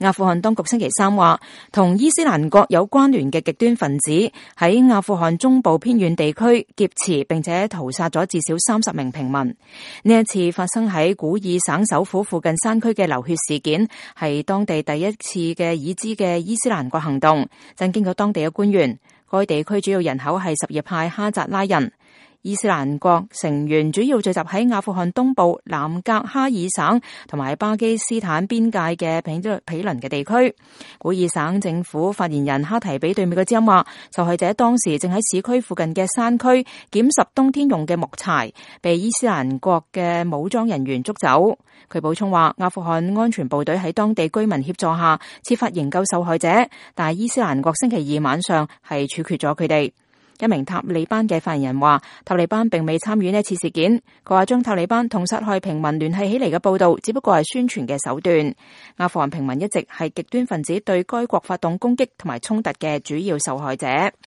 阿富汗當局星期三話，同伊斯蘭國有關聯嘅極端分子喺阿富汗中部偏遠地區劫持並且屠殺咗至少30名平民。呢一次發生喺古爾省首府附近山區嘅流血事件，係當地第一次嘅已知嘅伊斯蘭國行動，震驚咗當地嘅官員。該地區主要人口係什葉派哈扎拉人。伊斯蘭國成員主要聚集喺阿富汗東部南格哈爾省同埋巴基斯坦邊界嘅毗鄰嘅地區。古爾省政府發言人哈提比對美國之音話，受害者當時正喺市區附近嘅山區撿拾冬天用嘅木柴，被伊斯蘭國嘅武裝人員捉走。佢補充話，阿富汗安全部隊喺當地居民協助下設法營救受害者，但係伊斯蘭國星期二晚上係處決咗佢哋。一名塔利班嘅發言人話，塔利班並未參與呢次事件。佢話將塔利班同殺害平民聯繫起嚟嘅報道，只不過係宣傳嘅手段。阿富汗平民一直係極端分子對該國發動攻擊同埋衝突嘅主要受害者。